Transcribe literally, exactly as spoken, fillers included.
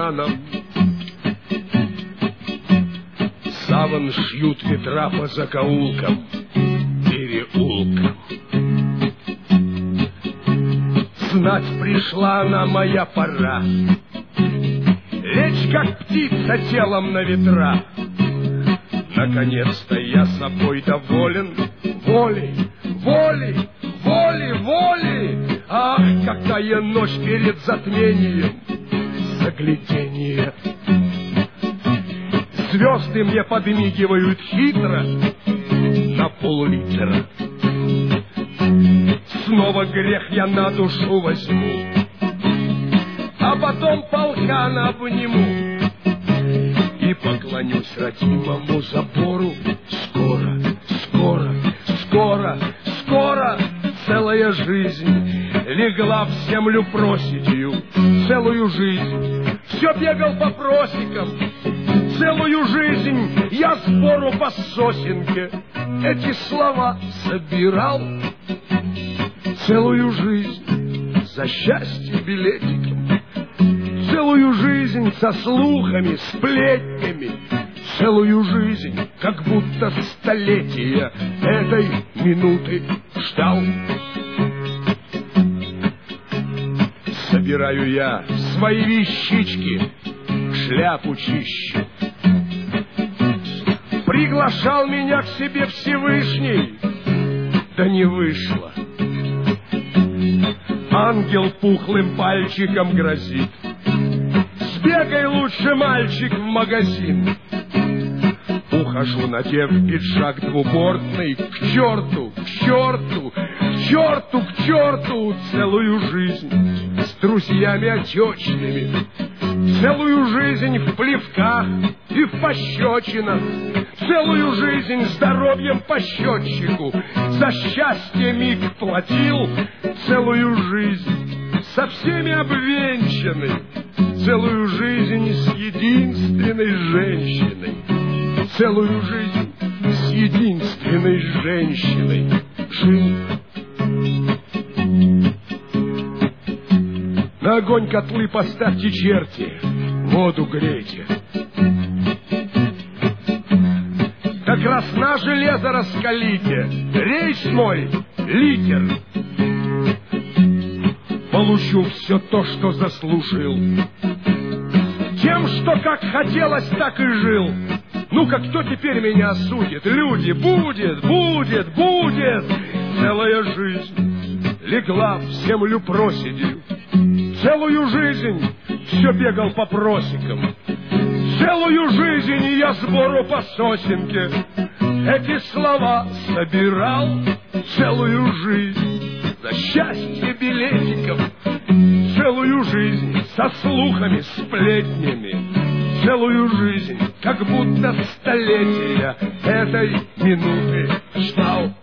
туманом. Саван шьют ветра по закоулкам, переулкам. Знать пришла она, моя пора, лечь, как птица, телом на ветра. Наконец-то я собой доволен, волей, волей, волей, волей. Ах, какая ночь перед затмением, загляденье. Звезды мне подмигивают хитро на пол-литра. Снова грех я на душу возьму, а потом полкана обниму и поклонюсь родимому забору. Скоро, скоро, скоро, скоро целая жизнь легла в землю проседью. Целую жизнь все бегал по просекам. Целую жизнь я сбору по сосенке эти слова собирал. Целую жизнь за счастье билетиком. Целую жизнь со слухами, сплетнями. Целую жизнь, как будто столетия этой минуты ждал. Собираю я свои вещички, шляпу чищу. Приглашал меня к себе Всевышний, да не вышло. Ангел пухлым пальчиком грозит: сбегай лучше, мальчик, в магазин. Ухожу, надев пиджак двубортный, к черту, к черту, к черту, к черту, целую жизнь с друзьями отечными. Целую жизнь в плевках и в пощечинах. Целую жизнь здоровьем по счетчику за счастье миг платил. Целую жизнь со всеми обвенчанной. Целую жизнь с единственной женщиной. Целую жизнь с единственной женщиной жил. На огонь котлы поставьте, черти, воду грейте. Как раз на железо раскалите, рейс мой, литер. Получу все то, что заслужил, тем, что как хотелось, так и жил. Ну-ка, кто теперь меня осудит? Люди, будет, будет, будет. Целая жизнь легла в землю проседью. Целую жизнь все бегал по просекам. Целую жизнь я сбору по сосенке эти слова собирал. Целую жизнь за счастье билетиков. Целую жизнь со слухами, сплетнями. Целую жизнь, как будто столетия этой минуты ждал.